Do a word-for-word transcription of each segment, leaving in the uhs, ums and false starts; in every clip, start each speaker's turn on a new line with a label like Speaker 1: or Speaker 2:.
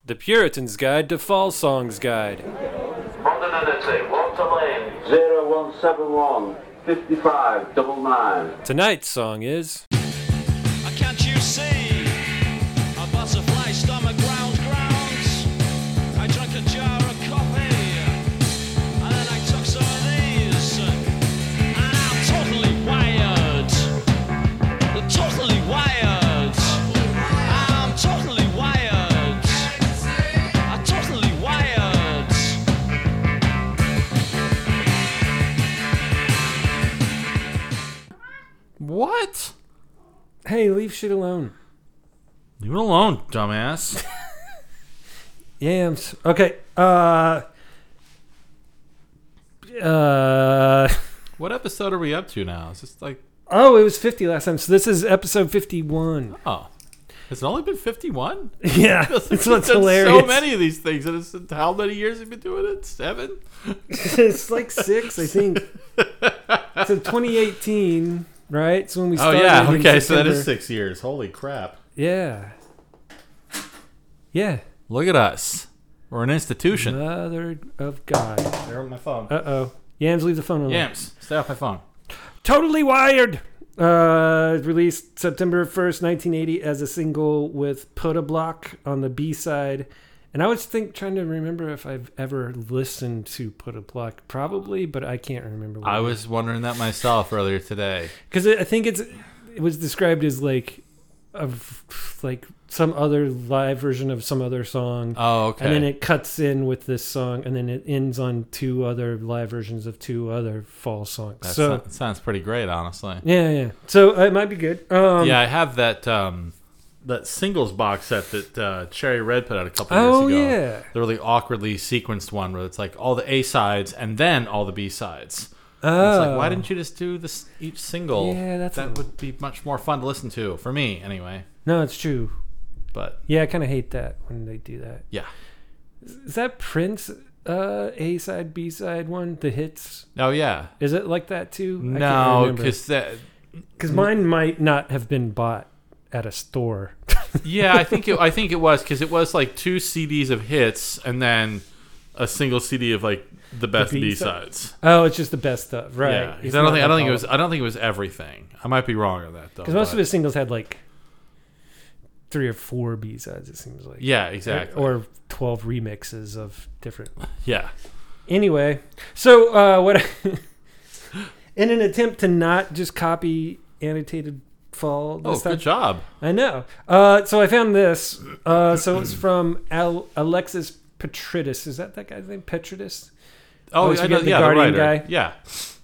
Speaker 1: The Puritan's Guide to Fall Songs Guide.
Speaker 2: Modernity, Walter Lane, zero one seven one, fifty-five double nine.
Speaker 1: Tonight's song is...
Speaker 3: Can't you see? A butterfly stomach ground grounds. I drank a jar of coffee, and then I took some of these, and I'm totally wired. Totally wired. I'm totally wired. I'm totally wired.
Speaker 4: What?
Speaker 1: Hey, leave shit alone.
Speaker 4: Leave it alone, dumbass.
Speaker 1: Yams. Okay. Uh. Uh.
Speaker 4: What episode are we up to now? Is this like...
Speaker 1: Oh, it was fifty last time. So this is episode fifty-one.
Speaker 4: Oh. Has it only been fifty-one?
Speaker 1: Yeah. That's what's hilarious.
Speaker 4: So many of these things. And it's, how many years have you been doing it? Seven?
Speaker 1: It's like six, I think. So twenty eighteen, right? So when we
Speaker 4: Oh,
Speaker 1: started.
Speaker 4: yeah.
Speaker 1: in
Speaker 4: Okay, so that is
Speaker 1: September.
Speaker 4: six years. Holy crap.
Speaker 1: Yeah. Yeah.
Speaker 4: Look at us. We're an institution.
Speaker 1: Mother of God.
Speaker 4: There on my phone.
Speaker 1: Uh oh. Yams, leave the phone alone.
Speaker 4: Yams, stay off my phone.
Speaker 1: Totally Wired. Uh, released September first, nineteen eighty, as a single with Put a Block on the B side. And I was think trying to remember if I've ever listened to Put a Block, probably, but I can't remember. What
Speaker 4: I was wondering that myself earlier today.
Speaker 1: because I think it's it was described as like of like some other live version of some other song.
Speaker 4: Oh, okay.
Speaker 1: And then it cuts in with this song, and then it ends on two other live versions of two other fall songs.
Speaker 4: That
Speaker 1: so
Speaker 4: so, sounds pretty great, honestly.
Speaker 1: yeah, yeah. So uh, it might be good. Um,
Speaker 4: Yeah, I have that um, that singles box set that uh, Cherry Red put out a couple
Speaker 1: Oh,
Speaker 4: years ago.
Speaker 1: yeah.
Speaker 4: The really awkwardly sequenced one where it's like all the A sides and then all the B sides.
Speaker 1: Oh.
Speaker 4: It's like, why didn't you just do this each single?
Speaker 1: Yeah, that's
Speaker 4: that
Speaker 1: a-
Speaker 4: would be much more fun to listen to for me, anyway.
Speaker 1: No, it's true.
Speaker 4: But
Speaker 1: Yeah, I kind of hate that when they do that.
Speaker 4: yeah,
Speaker 1: Is that Prince uh, A side, B side one? The hits?
Speaker 4: oh yeah,
Speaker 1: Is it like that too?
Speaker 4: no, because that.
Speaker 1: because mine might not have been bought at a store.
Speaker 4: Yeah, I think it. I think it was because it was like two C Ds of hits and then a single C D of like the best
Speaker 1: B
Speaker 4: B
Speaker 1: side?
Speaker 4: sides.
Speaker 1: Oh, it's just the best stuff, right?
Speaker 4: Yeah, 'cause
Speaker 1: It's
Speaker 4: I don't
Speaker 1: not
Speaker 4: think I don't
Speaker 1: like
Speaker 4: think it
Speaker 1: all-
Speaker 4: was I don't think it was everything. I might be wrong on that though.
Speaker 1: Because most
Speaker 4: but-
Speaker 1: of his singles had like three or four B sides. It seems like.
Speaker 4: Yeah, exactly.
Speaker 1: Or, or twelve remixes of different.
Speaker 4: yeah,
Speaker 1: Anyway, so uh, what? I, in an attempt to not just copy annotated fall.
Speaker 4: oh,
Speaker 1: This time,
Speaker 4: good job.
Speaker 1: I know. Uh, so I found this. Uh, so it's from Al- Alexis Petridis. Is that that guy's name? Petridis?
Speaker 4: Oh,
Speaker 1: Always
Speaker 4: I know,
Speaker 1: forget the
Speaker 4: yeah, the
Speaker 1: Guardian
Speaker 4: writer.
Speaker 1: guy.
Speaker 4: Yeah,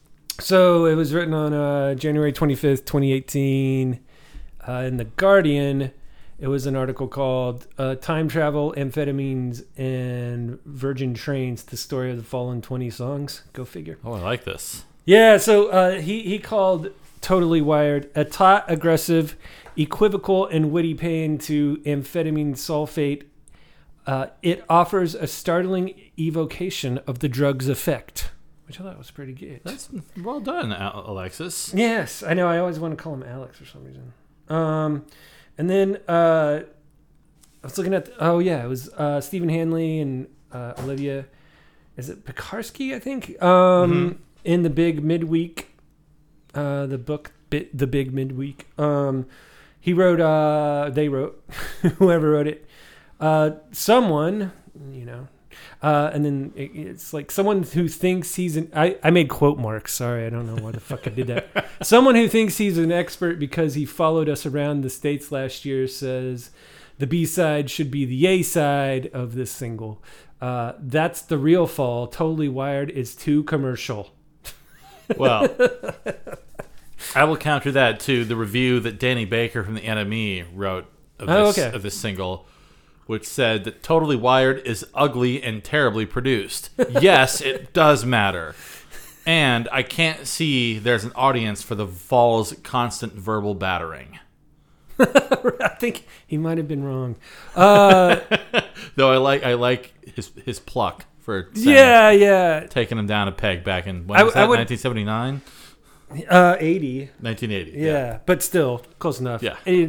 Speaker 1: So it was written on uh, January twenty-fifth, twenty eighteen, uh, in The Guardian. It was an article called uh, Time Travel, Amphetamines, and Virgin Trains, the story of the fallen twenty songs. Go figure.
Speaker 4: oh, I like this.
Speaker 1: Yeah, so uh, he, he called Totally Wired a taut, aggressive, equivocal, and witty pain to amphetamine sulfate. Uh, it offers a startling evocation of the drug's effect, which I thought was pretty good.
Speaker 4: That's well done, Al- Alexis.
Speaker 1: Yes, I know. I always want to call him Alex for some reason. Um, and then uh, I was looking at. The, oh yeah, it was uh, Stephen Hanley and uh, Olivia. Is it Pekarsky? I think. Um,
Speaker 4: Mhm.
Speaker 1: In the big midweek, uh, the book, Bit, the big midweek. Um, he wrote. Uh, they wrote. Whoever wrote it. Uh, someone, you know. Uh, and then it, it's like someone who thinks he's an. I, I made quote marks. Sorry, I don't know why the fuck I did that. Someone who thinks he's an expert because he followed us around the States last year says the B side should be the A side of this single. Uh, that's the real fall. Totally Wired is too commercial.
Speaker 4: Well, I will counter that to the review that Danny Baker from the N M E wrote of this,
Speaker 1: Oh, okay.
Speaker 4: of this single, which said that Totally Wired is ugly and terribly produced. Yes, it does matter. And I can't see there's an audience for the Fall's constant verbal battering.
Speaker 1: I think he might have been wrong. Uh,
Speaker 4: Though I like I like his his pluck for saying,
Speaker 1: yeah, yeah.
Speaker 4: taking him down a peg back in, when
Speaker 1: I-
Speaker 4: was
Speaker 1: I
Speaker 4: that,
Speaker 1: would-
Speaker 4: nineteen seventy-nine?
Speaker 1: Uh, eighty.
Speaker 4: nineteen eighty.
Speaker 1: Yeah, but still close enough.
Speaker 4: Yeah.
Speaker 1: And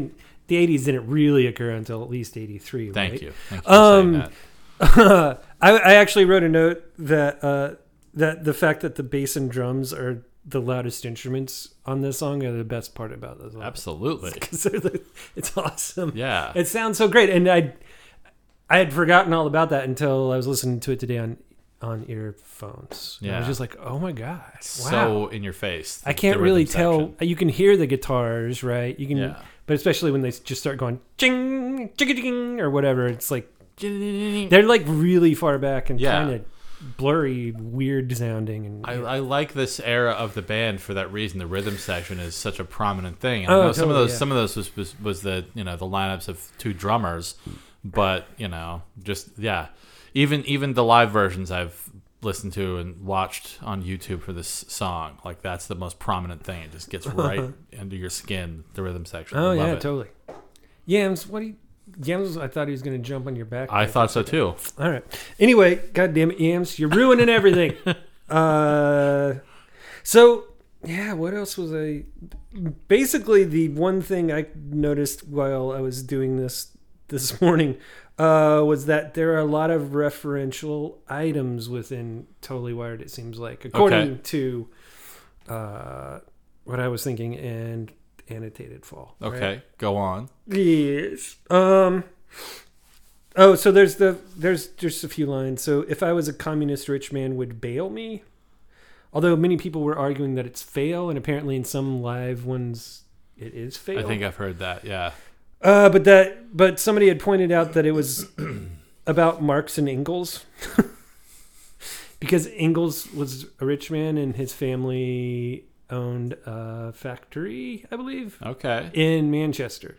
Speaker 1: the eighties didn't really occur until at least eighty-three.
Speaker 4: Thank
Speaker 1: right?
Speaker 4: you. Thank you for
Speaker 1: Um,
Speaker 4: saying that.
Speaker 1: I, I actually wrote a note that uh, that the fact that the bass and drums are the loudest instruments on this song are the best part about this song.
Speaker 4: Absolutely.
Speaker 1: Because it's awesome.
Speaker 4: Yeah.
Speaker 1: It sounds so great, and I I had forgotten all about that until I was listening to it today on on earphones. And I was
Speaker 4: Yeah.
Speaker 1: just like, oh my god, wow.
Speaker 4: So in your face.
Speaker 1: I can't
Speaker 4: the
Speaker 1: really
Speaker 4: rhythm
Speaker 1: tell.
Speaker 4: section.
Speaker 1: You can hear the guitars, right? You can,
Speaker 4: Yeah.
Speaker 1: but especially when they just start going ching, ching, ching, or whatever, it's like
Speaker 4: I,
Speaker 1: they're like really far back and
Speaker 4: Yeah.
Speaker 1: kind of blurry, weird sounding. And
Speaker 4: I like this era of the band for that reason. The rhythm section is such a prominent thing. And
Speaker 1: Oh,
Speaker 4: I know some of
Speaker 1: totally,
Speaker 4: those
Speaker 1: yeah.
Speaker 4: some of those was, was was the you know the lineups of two drummers, but you know just yeah, even even the live versions I've listened to and watched on YouTube for this song, like that's the most prominent thing. It just gets right into your skin. The rhythm section.
Speaker 1: oh
Speaker 4: Love
Speaker 1: yeah,
Speaker 4: it.
Speaker 1: totally. Yams, what do you? Yams, I thought he was going to jump on your back.
Speaker 4: I
Speaker 1: there.
Speaker 4: thought so too.
Speaker 1: All right. Anyway, God damn it, Yams, you're ruining everything. uh, so yeah, what else was I? Basically, the one thing I noticed while I was doing this this morning uh, was that there are a lot of referential items within Totally Wired. It seems like, according
Speaker 4: Okay.
Speaker 1: to uh, what I was thinking and Annotated Fall. right?
Speaker 4: Okay, go on.
Speaker 1: Yes. Um. Oh, so there's the there's just a few lines. So if I was a communist rich man, would bail me? Although many people were arguing that it's fail, and apparently in some live ones it is fail.
Speaker 4: I think I've heard that. Yeah.
Speaker 1: Uh, but that but somebody had pointed out that it was about Marx and Engels. Because Engels was a rich man and his family owned a factory, I believe,
Speaker 4: Okay.
Speaker 1: in Manchester.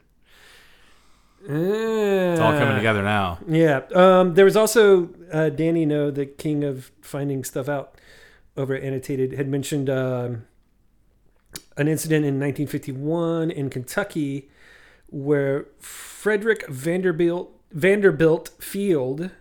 Speaker 4: It's all coming together now.
Speaker 1: Yeah. Um, there was also uh, Danny No, the king of finding stuff out over at Annotated, had mentioned um, an incident in nineteen fifty-one in Kentucky where Frederick Vanderbilt Vanderbilt Field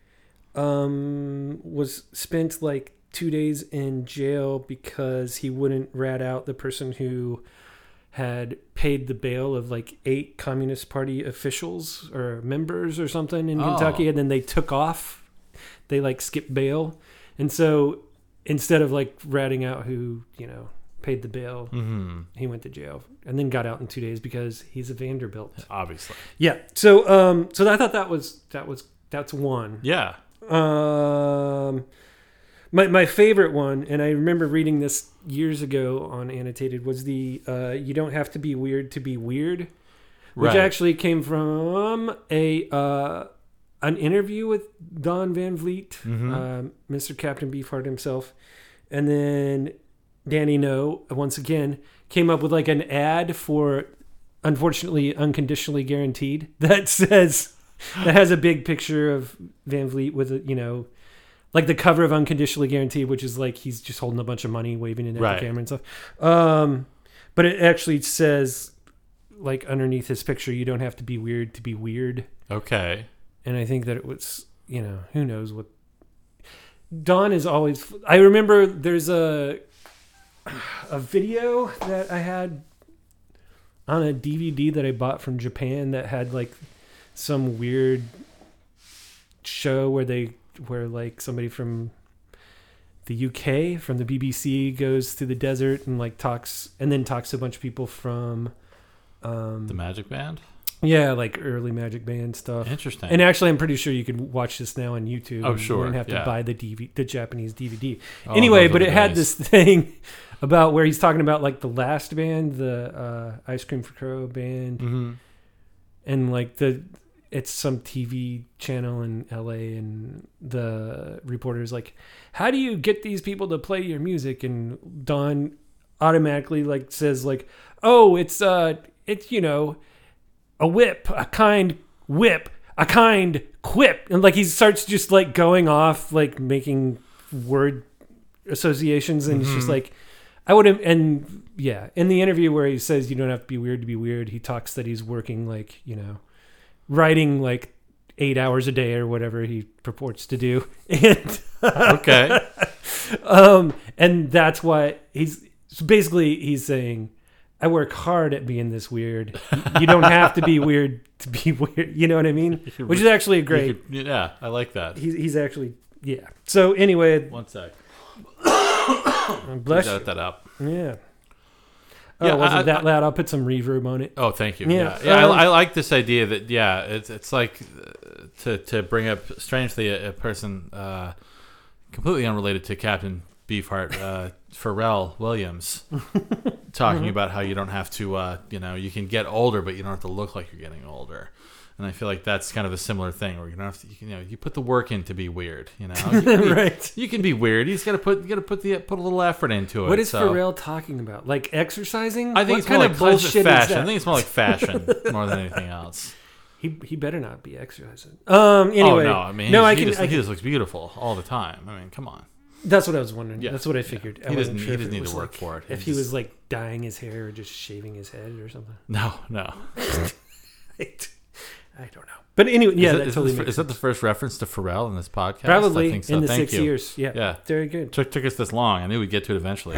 Speaker 1: um, was spent like two days in jail because he wouldn't rat out the person who had paid the bail of like eight Communist Party officials or members or something in
Speaker 4: Oh.
Speaker 1: Kentucky, and then they took off. They like skipped bail, and so instead of like ratting out who you know paid the bail,
Speaker 4: hmm
Speaker 1: he went to jail and then got out in two days because he's a Vanderbilt.
Speaker 4: Obviously.
Speaker 1: Yeah. So um, so I thought that was that was that's one.
Speaker 4: Yeah.
Speaker 1: Um, my my favorite one, and I remember reading this years ago on Annotated, was the uh, "You don't have to be weird to be weird," which
Speaker 4: Right.
Speaker 1: actually came from a uh, an interview with Don Van Vliet,
Speaker 4: Mhm.
Speaker 1: um, Mister Captain Beefheart himself, and then Danny No once again came up with like an ad for, unfortunately, Unconditionally Guaranteed that says that has a big picture of Van Vliet with a, you know. Like the cover of Unconditionally Guaranteed, which is like he's just holding a bunch of money, waving it at
Speaker 4: Right.
Speaker 1: the camera and stuff. Um, but it actually says, like underneath his picture, you don't have to be weird to be weird.
Speaker 4: Okay.
Speaker 1: And I think that it was, you know, who knows what. Don is always. I remember there's a a video that I had on a D V D that I bought from Japan that had like some weird show where they where like somebody from the U K from the B B C goes to the desert and like talks and then talks to a bunch of people from um
Speaker 4: The Magic Band?
Speaker 1: yeah like early Magic Band stuff.
Speaker 4: Interesting.
Speaker 1: And actually, I'm pretty sure you could watch this now on YouTube.
Speaker 4: Oh,
Speaker 1: and
Speaker 4: sure,
Speaker 1: You don't have to
Speaker 4: yeah.
Speaker 1: buy the D V D, the Japanese D V D.
Speaker 4: Oh,
Speaker 1: anyway,
Speaker 4: those are
Speaker 1: but
Speaker 4: the
Speaker 1: it had
Speaker 4: days.
Speaker 1: this thing about where he's talking about like the last band, the uh, Ice Cream for Crow band,
Speaker 4: hmm
Speaker 1: and like the it's some T V channel in L A, and the reporter's like, "How do you get these people to play your music?" And Don automatically like says like, "Oh, it's uh, it's you know." a whip, a kind whip, a kind quip. And like he starts just like going off, like making word associations. And it's just like, I would have, and yeah, in the interview where he says you don't have to be weird to be weird, he talks that he's working like, you know, writing like eight hours a day or whatever he purports to do. And,
Speaker 4: Okay.
Speaker 1: um, and that's why he's so basically he's saying, I work hard at being this weird. You don't have to be weird to be weird. You know what I mean? Which is actually a great.
Speaker 4: You could- yeah, I like that.
Speaker 1: He's, he's actually, yeah. So anyway,
Speaker 4: One sec.
Speaker 1: bless
Speaker 4: Set
Speaker 1: you.
Speaker 4: that up.
Speaker 1: Yeah. Oh,
Speaker 4: Yeah,
Speaker 1: it wasn't
Speaker 4: I-
Speaker 1: that
Speaker 4: I-
Speaker 1: loud. I'll put some reverb on it.
Speaker 4: Oh, thank you.
Speaker 1: Yeah.
Speaker 4: Yeah, yeah.
Speaker 1: Um,
Speaker 4: I, I like this idea that yeah, it's it's like uh, to to bring up strangely a, a person uh, completely unrelated to Captain Beefheart, uh, Pharrell Williams, talking
Speaker 1: Mm-hmm.
Speaker 4: about how you don't have to, uh, you know, you can get older, but you don't have to look like you're getting older. And I feel like that's kind of a similar thing where you don't have to, you, can, you know, you put the work in to be weird. You know, you can be,
Speaker 1: Right.
Speaker 4: You can be weird. You just got to put you got to put the put a little effort into it.
Speaker 1: What is
Speaker 4: so.
Speaker 1: Pharrell talking about? Like exercising?
Speaker 4: I think
Speaker 1: what
Speaker 4: it's more
Speaker 1: kind
Speaker 4: like
Speaker 1: of
Speaker 4: closet
Speaker 1: bullshit
Speaker 4: fashion.
Speaker 1: is that?
Speaker 4: I think it's more like fashion more than anything else.
Speaker 1: He he better not be exercising. Um. Anyway.
Speaker 4: oh no, I mean,
Speaker 1: no,
Speaker 4: he's-
Speaker 1: I
Speaker 4: he,
Speaker 1: can.
Speaker 4: just,
Speaker 1: I
Speaker 4: he
Speaker 1: can
Speaker 4: just looks beautiful all the time. I mean, come on.
Speaker 1: that's what I was wondering.
Speaker 4: Yeah,
Speaker 1: That's what I
Speaker 4: yeah.
Speaker 1: figured.
Speaker 4: He
Speaker 1: I wasn't
Speaker 4: doesn't-
Speaker 1: sure
Speaker 4: he
Speaker 1: if
Speaker 4: doesn't
Speaker 1: it
Speaker 4: need
Speaker 1: was
Speaker 4: to work
Speaker 1: like-
Speaker 4: for it.
Speaker 1: If
Speaker 4: He
Speaker 1: he was
Speaker 4: just-
Speaker 1: like dyeing his hair or just shaving his head or something.
Speaker 4: No, no.
Speaker 1: I don't know. But anyway, yeah,
Speaker 4: is that,
Speaker 1: that
Speaker 4: is
Speaker 1: totally
Speaker 4: this-
Speaker 1: makes
Speaker 4: is that the
Speaker 1: sense.
Speaker 4: first reference to Pharrell in this podcast?
Speaker 1: Probably
Speaker 4: I think so.
Speaker 1: in the
Speaker 4: Thank
Speaker 1: six
Speaker 4: you.
Speaker 1: years. Yeah.
Speaker 4: Yeah.
Speaker 1: Very good.
Speaker 4: Took took us this long. I knew we'd get to it eventually.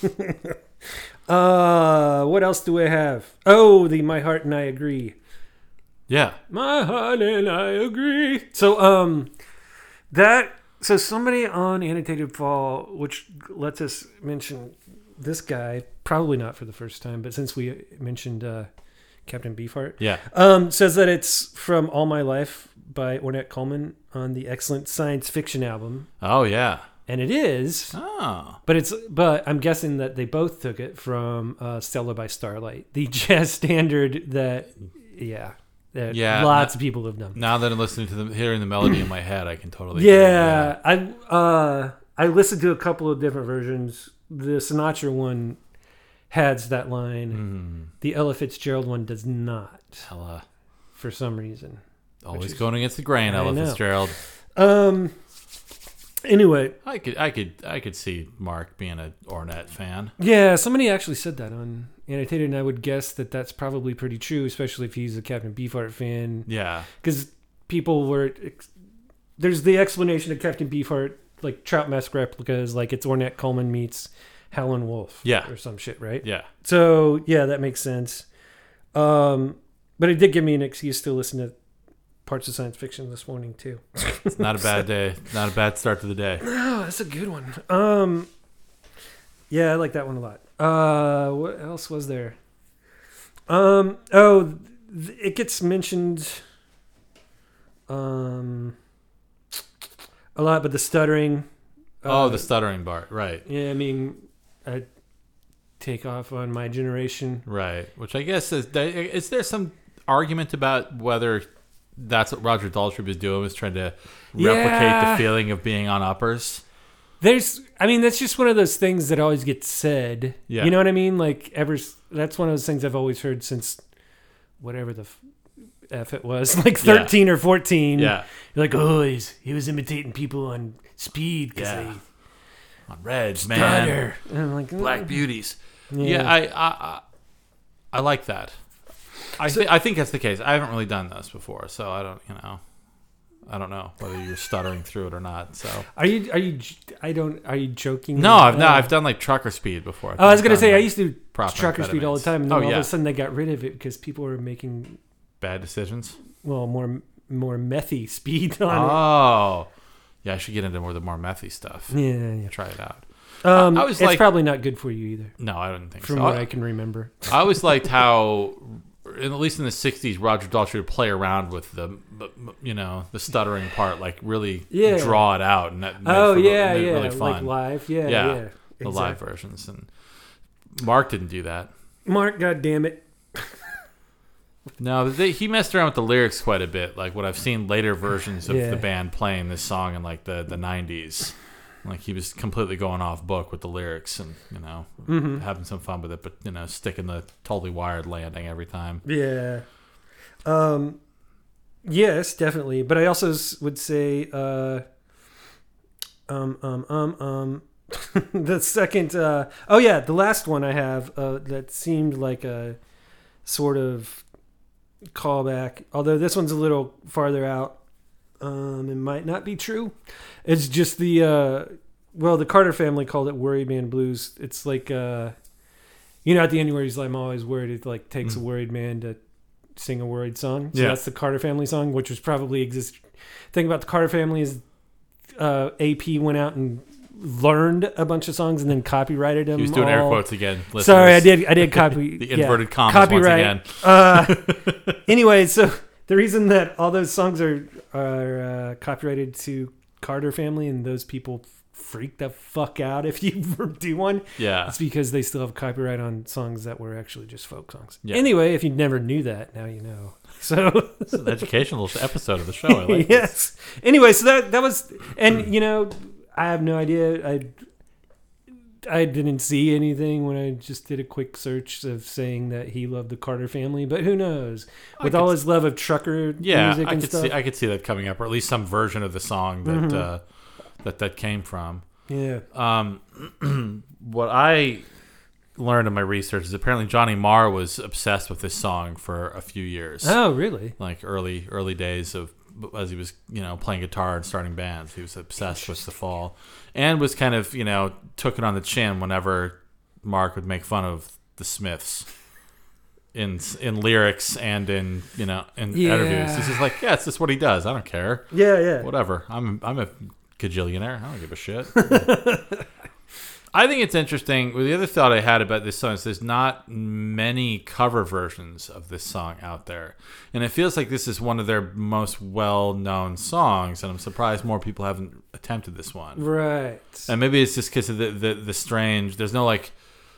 Speaker 1: Uh, what else do I have? Oh, the My Heart and I Agree.
Speaker 4: yeah.
Speaker 1: My heart and I agree. So, um, that so somebody on Annotated Fall, which lets us mention this guy, probably not for the first time, but since we mentioned uh, Captain Beefheart,
Speaker 4: Yeah.
Speaker 1: um, says that it's from All My Life by Ornette Coleman on the excellent science fiction album,
Speaker 4: Oh yeah.
Speaker 1: and it is.
Speaker 4: Oh.
Speaker 1: But it's but I'm guessing that they both took it from uh, Stella by Starlight, the jazz standard that yeah that
Speaker 4: Yeah,
Speaker 1: lots
Speaker 4: that-
Speaker 1: of people have done.
Speaker 4: Now that I'm listening to the hearing the melody in my head, I can totally. hear it,
Speaker 1: Yeah, I uh, I listened to a couple of different versions. The Sinatra one has that line.
Speaker 4: Mm,
Speaker 1: The Ella Fitzgerald one does not,
Speaker 4: Ella.
Speaker 1: for some reason.
Speaker 4: Always
Speaker 1: is-
Speaker 4: going against the grain,
Speaker 1: I
Speaker 4: Ella
Speaker 1: know.
Speaker 4: Fitzgerald.
Speaker 1: Um. Anyway,
Speaker 4: I could, I could, I could see Mark being a Ornette fan.
Speaker 1: yeah, somebody actually said that on Annotated, and I would guess that that's probably pretty true, especially if he's a Captain Beefheart fan.
Speaker 4: Yeah,
Speaker 1: Because people were ex- there's the explanation of Captain Beefheart, like Trout Mask replicas, like it's Ornette Coleman meets Howlin' Wolf,
Speaker 4: Yeah.
Speaker 1: or some shit, right?
Speaker 4: yeah.
Speaker 1: So yeah, that makes sense. Um, but it did give me an excuse to listen to parts of science fiction this morning too.
Speaker 4: It's not a bad day. Not a bad start to the day.
Speaker 1: Oh, that's a good one. Um, yeah, I like that one a lot. Uh, what else was there? Um, oh, th- it gets mentioned um a lot, but the stuttering.
Speaker 4: Oh,
Speaker 1: uh,
Speaker 4: the stuttering part. Right,
Speaker 1: yeah. I mean, I take off on My Generation.
Speaker 4: right. Which I guess is, is there some argument about whether that's what Roger Daltrey was doing, was trying to replicate
Speaker 1: Yeah.
Speaker 4: the feeling of being on uppers?
Speaker 1: There's, I mean, that's just one of those things that always gets said.
Speaker 4: Yeah.
Speaker 1: You know what I mean? Like, ever, s- that's one of those things I've always heard since whatever the f, F it was, like
Speaker 4: Yeah.
Speaker 1: thirteen or fourteen.
Speaker 4: Yeah,
Speaker 1: You're like, oh, he's, he was imitating people on Speed because
Speaker 4: Yeah.
Speaker 1: they
Speaker 4: on Reg, man,
Speaker 1: stutter. And I'm like,
Speaker 4: Black
Speaker 1: mm.
Speaker 4: Beauties.
Speaker 1: Yeah.
Speaker 4: Yeah, I, I, I, I like that. I, thi- I think that's the case. I haven't really done this before, so I don't, you know, I don't know whether you're stuttering through it or not. So
Speaker 1: Are you, are you, j- I don't, are you joking?
Speaker 4: no, I've no,
Speaker 1: Uh,
Speaker 4: I've done like trucker speed before.
Speaker 1: Oh, I was going to
Speaker 4: Done,
Speaker 1: say, I
Speaker 4: like,
Speaker 1: used to do
Speaker 4: proper
Speaker 1: trucker speed all the
Speaker 4: amphetamines.
Speaker 1: time. And then
Speaker 4: Oh,
Speaker 1: all
Speaker 4: yeah.
Speaker 1: of a sudden they got rid of it because people were making,
Speaker 4: bad decisions.
Speaker 1: well, more, more methy speed on
Speaker 4: Oh, yeah, I should get into more the more methy stuff.
Speaker 1: it. Yeah, yeah.
Speaker 4: Try it out.
Speaker 1: Um,
Speaker 4: I was
Speaker 1: it's
Speaker 4: like-
Speaker 1: probably not good for you either,
Speaker 4: No, I don't think
Speaker 1: from
Speaker 4: so.
Speaker 1: what
Speaker 4: I,
Speaker 1: I can remember.
Speaker 4: I always liked how, at least in the sixties, Roger Daltrey would play around with the, you know, the stuttering part, like really
Speaker 1: Yeah.
Speaker 4: draw it out, and that made
Speaker 1: Oh
Speaker 4: for,
Speaker 1: yeah,
Speaker 4: made it
Speaker 1: yeah,
Speaker 4: really
Speaker 1: like
Speaker 4: fun.
Speaker 1: live, yeah,
Speaker 4: Yeah,
Speaker 1: yeah,
Speaker 4: the live
Speaker 1: exactly.
Speaker 4: versions, and Mark didn't do that.
Speaker 1: Mark, God damn it!
Speaker 4: No, they, he messed around with the lyrics quite a bit. Like what I've seen later versions of
Speaker 1: Yeah.
Speaker 4: the band playing this song in like the the nineties. Like he was completely going off book with the lyrics, and you know,
Speaker 1: Mm-hmm.
Speaker 4: having some fun with it, but you know, sticking the totally wired landing every time.
Speaker 1: Yeah, um, yes, definitely. But I also s- would say, uh, um, um, um, um, the second, uh, oh yeah, the last one I have uh, that seemed like a sort of callback, although this one's a little farther out. Um, it might not be true. It's just the uh, well, the Carter family called it Worry Man Blues. It's like uh, You know, at the end where he's like, I'm always worried. It like takes
Speaker 4: Mm.
Speaker 1: a worried man to sing a worried song. So
Speaker 4: Yeah.
Speaker 1: that's the Carter Family song, which was probably exist. Thing about the Carter Family is uh, A P went out and learned a bunch of songs and then copyrighted them.
Speaker 4: He was doing air
Speaker 1: all.
Speaker 4: quotes again. Listeners.
Speaker 1: Sorry, I did. I did copy
Speaker 4: The
Speaker 1: yeah.
Speaker 4: inverted commas
Speaker 1: Copyright.
Speaker 4: once again.
Speaker 1: Uh, anyway, so the reason that all those songs are are uh, copyrighted to Carter Family and those people freak the fuck out if you do one,
Speaker 4: Yeah.
Speaker 1: it's because they still have copyright on songs that were actually just folk songs.
Speaker 4: Yeah.
Speaker 1: Anyway, if you never knew that, now you know. So
Speaker 4: It's an educational episode of the show. I like this.
Speaker 1: yes. Anyway, so that that was, and you know, I have no idea. I I didn't see anything when I just did a quick search of saying that he loved the Carter Family, but who knows? With
Speaker 4: I
Speaker 1: all
Speaker 4: could-
Speaker 1: his love of trucker
Speaker 4: Yeah,
Speaker 1: music
Speaker 4: I
Speaker 1: and
Speaker 4: could
Speaker 1: stuff.
Speaker 4: see I could see that coming up, or at least some version of the song that
Speaker 1: Mhm.
Speaker 4: uh, that that came from.
Speaker 1: yeah.
Speaker 4: Um, what I learned in my research is apparently Johnny Marr was obsessed with this song for a few years,
Speaker 1: Oh, really?
Speaker 4: like early early days of as he was you know playing guitar and starting bands. He was obsessed with The Fall, and was kind of you know took it on the chin whenever Mark would make fun of the Smiths in in lyrics and in you know in
Speaker 1: Yeah.
Speaker 4: interviews. He's just like, yeah, it's just what he does. I don't care.
Speaker 1: Yeah, yeah.
Speaker 4: Whatever. I'm I'm a gajillionaire. I don't give a shit. I think it's interesting. Well, the other thought I had about this song is there's not many cover versions of this song out there, and it feels like this is one of their most well-known songs. And I'm surprised more people haven't attempted this one.
Speaker 1: Right.
Speaker 4: And maybe it's just because of the, the the strange. There's no like.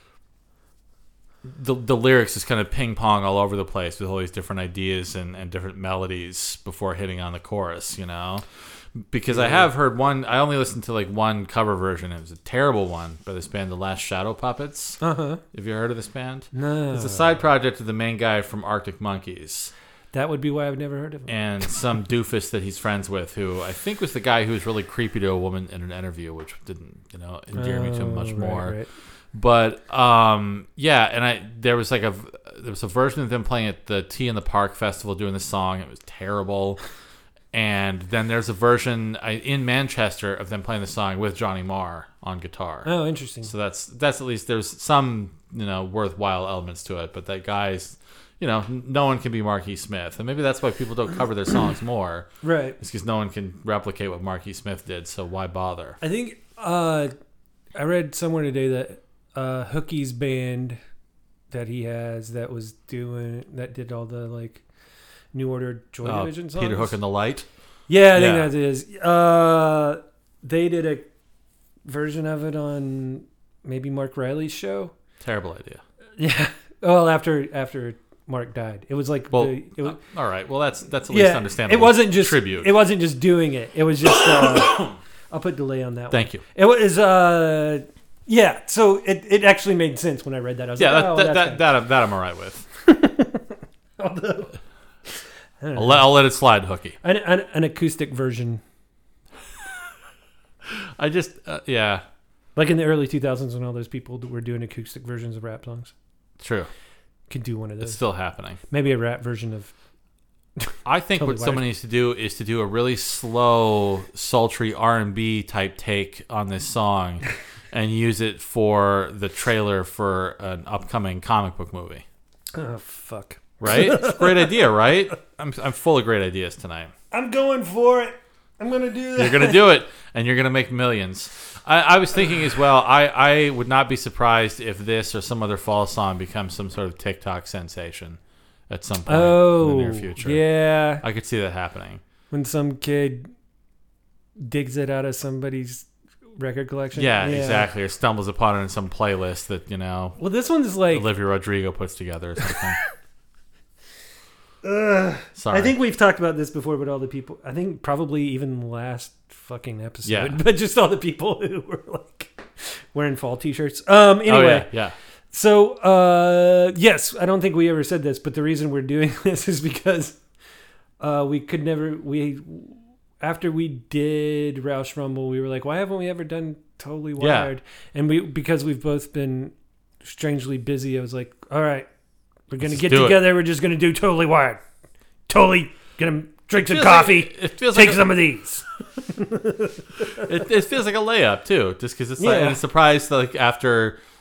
Speaker 4: The the lyrics is kind of ping pong all over the place with all these different ideas and, and different melodies before hitting on the chorus, you know. Because I have heard one, I only listened to like one cover version. It was a terrible one by this band, The Last Shadow Puppets.
Speaker 1: Uh huh.
Speaker 4: Have you heard of this band?
Speaker 1: No.
Speaker 4: It's a side project of the main guy from Arctic Monkeys
Speaker 1: That would be why I've never heard of him.
Speaker 4: and some doofus that he's friends with, who I think was the guy who was really creepy to a woman in an interview, which didn't, you know, endear me to him much
Speaker 1: Oh, right,
Speaker 4: more.
Speaker 1: right.
Speaker 4: But um, yeah, and I there was like a there was a version of them playing at the Tea in the Park festival doing the song. It was terrible. And then there's a version I, in Manchester of them playing the song with Johnny Marr on guitar.
Speaker 1: Oh, interesting.
Speaker 4: So that's that's at least there's some you know worthwhile elements to it. But that guy's you know n- no one can be Marky Smith, and maybe that's why people don't cover their songs more.
Speaker 1: Right.
Speaker 4: It's because no one can replicate what Marky Smith did. So why bother?
Speaker 1: I think uh, I read somewhere today that uh, Hookie's band that he has that was doing that did all the like New Order Joy
Speaker 4: Uh,
Speaker 1: Division songs.
Speaker 4: Peter Hook and the Light.
Speaker 1: Yeah, I think
Speaker 4: Yeah.
Speaker 1: that is. Uh, they did a version of it on maybe Mark Riley's show.
Speaker 4: Terrible idea.
Speaker 1: Yeah. Well, after after Mark died, it was like
Speaker 4: Well,
Speaker 1: the, it was,
Speaker 4: uh, all right. Well, that's that's at least
Speaker 1: yeah.
Speaker 4: understandable.
Speaker 1: It wasn't just
Speaker 4: tribute.
Speaker 1: It wasn't just doing it. It was just. Uh, I'll put delay on that one.
Speaker 4: Thank you.
Speaker 1: It was. Uh, yeah. So it, it actually made sense when I read that. I was
Speaker 4: Yeah,
Speaker 1: like,
Speaker 4: that,
Speaker 1: oh,
Speaker 4: that,
Speaker 1: that's
Speaker 4: that,
Speaker 1: kinda-
Speaker 4: that, that I'm all right with.
Speaker 1: Although, I don't know.
Speaker 4: I'll let, I'll let it slide, Hookie.
Speaker 1: An, an, an acoustic version,
Speaker 4: I just, uh, yeah,
Speaker 1: like in the early two thousands when all those people that were doing acoustic versions of rap songs,
Speaker 4: true.
Speaker 1: could do one of
Speaker 4: It's
Speaker 1: those.
Speaker 4: still happening.
Speaker 1: Maybe a rap version of.
Speaker 4: I think
Speaker 1: Totally
Speaker 4: what someone
Speaker 1: wired.
Speaker 4: needs to do is to do a really slow, sultry R and B type take on this song and use it for the trailer for an upcoming comic book movie.
Speaker 1: Oh fuck!
Speaker 4: Right? It's a great idea, right? I'm, I'm full of great ideas tonight.
Speaker 1: I'm going for it. I'm gonna do that.
Speaker 4: You're going to do it, and you're going to make millions. I, I was thinking as well, I, I would not be surprised if this or some other fall song becomes some sort of TikTok sensation at some point
Speaker 1: Oh,
Speaker 4: in the near future.
Speaker 1: yeah.
Speaker 4: I could see that happening.
Speaker 1: When some kid digs it out of somebody's record collection.
Speaker 4: Yeah, exactly. Or stumbles upon it in some playlist that, you know,
Speaker 1: Well, this one's like.
Speaker 4: Olivia Rodrigo puts together or something.
Speaker 1: Ugh.
Speaker 4: Sorry.
Speaker 1: I think we've talked about this before, but all the people. I think probably even the last fucking episode.
Speaker 4: Yeah.
Speaker 1: But just all the people who were like wearing fall T-shirts. Um. Anyway.
Speaker 4: Oh, yeah, yeah.
Speaker 1: So, uh, yes, I don't think we ever said this, but the reason we're doing this is because uh, we could never, we, after we did Roush Rumble, we were like, why haven't we ever done Totally
Speaker 4: Yeah.
Speaker 1: Wired? And we, because we've both been strangely busy, I was like, all right, we're going to
Speaker 4: Let's
Speaker 1: get
Speaker 4: do it.
Speaker 1: together. We're just going to do Totally Wired. Totally going to drink some
Speaker 4: Feels like-
Speaker 1: coffee.
Speaker 4: it feels
Speaker 1: take
Speaker 4: like a-
Speaker 1: some of these.
Speaker 4: It, it feels like a layup, too, just because it's like,
Speaker 1: Yeah.
Speaker 4: and it's surprised, like, after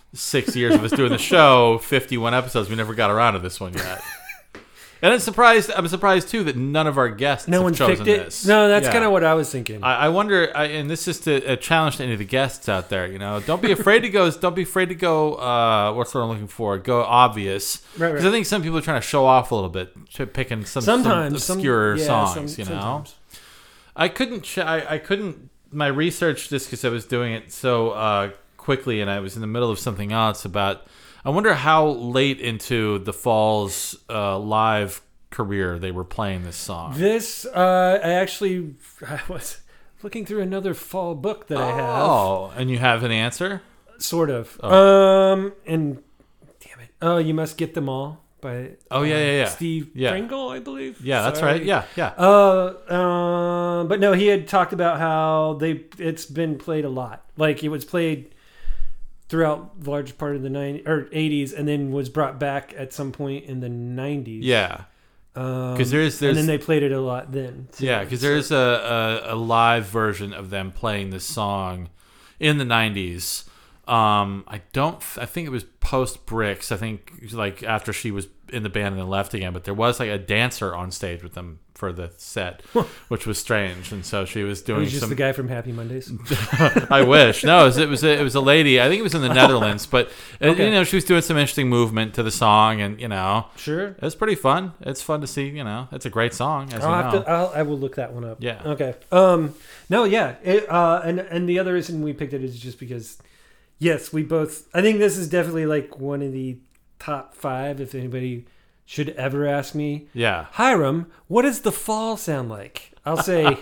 Speaker 4: six years of us doing the show, fifty-one episodes, we never got around to this one yet. And I'm surprised. I'm surprised too that none of our guests
Speaker 1: No
Speaker 4: have
Speaker 1: one's
Speaker 4: chosen
Speaker 1: picked it.
Speaker 4: this.
Speaker 1: No, that's
Speaker 4: Yeah.
Speaker 1: kind of what I was thinking.
Speaker 4: I, I wonder, I, and this is to, a challenge to any of the guests out there. You know, don't be afraid to go. Don't be afraid to go. Uh, what's what I'm looking for? Go obvious.
Speaker 1: Right,
Speaker 4: Because
Speaker 1: right.
Speaker 4: I think some people are trying to show off a little bit, to picking some,
Speaker 1: Sometimes
Speaker 4: some obscure
Speaker 1: some, yeah,
Speaker 4: songs.
Speaker 1: some-
Speaker 4: you know,
Speaker 1: sometimes.
Speaker 4: I couldn't. Ch- I, I couldn't. My research, just because I was doing it so uh, quickly, and I was in the middle of something else. About, I wonder how late into the Falls uh, live career they were playing this song.
Speaker 1: This, uh, I actually I was looking through another fall book that I have.
Speaker 4: Oh, and you have an answer?
Speaker 1: Sort of.
Speaker 4: Oh.
Speaker 1: Um, and damn it. Oh, You Must Get Them All by
Speaker 4: Oh, yeah,
Speaker 1: uh,
Speaker 4: yeah, yeah.
Speaker 1: Steve
Speaker 4: Yeah.
Speaker 1: Pringle, I believe.
Speaker 4: Yeah, that's
Speaker 1: Sorry.
Speaker 4: right. Yeah, yeah.
Speaker 1: Uh, uh, but no, he had talked about how they it's been played a lot. Like it was played throughout the large part of the nineties or eighties, and then was brought back at some point in the nineties.
Speaker 4: Yeah.
Speaker 1: Um,
Speaker 4: 'Cause there's- there's-
Speaker 1: and then they played it a lot then. too.
Speaker 4: Yeah, because there's a, a, a live version of them playing this song in the nineties. Um, I don't. I think it was post Bricks. I think like after she was in the band and then left again. But there was like a dancer on stage with them for the set, which was strange. And so she was
Speaker 1: It
Speaker 4: doing
Speaker 1: was just
Speaker 4: some.
Speaker 1: the guy from Happy Mondays.
Speaker 4: I wish. No, it was, it was a, it was a lady. I think it was in the Netherlands, but uh,
Speaker 1: Okay.
Speaker 4: you know she was doing some interesting movement to the song, and you know
Speaker 1: Sure.
Speaker 4: it was pretty fun. It's fun to see. You know, it's a great song, as
Speaker 1: I'll
Speaker 4: you
Speaker 1: have
Speaker 4: know.
Speaker 1: to. I'll, I will look that one up.
Speaker 4: Yeah.
Speaker 1: Okay. Um. No. Yeah. It, uh. And and the other reason we picked it is just because, yes, we both. I think this is definitely like one of the top five. If anybody should ever ask me,
Speaker 4: Yeah.
Speaker 1: Hiram, what does the Fall sound like? I'll say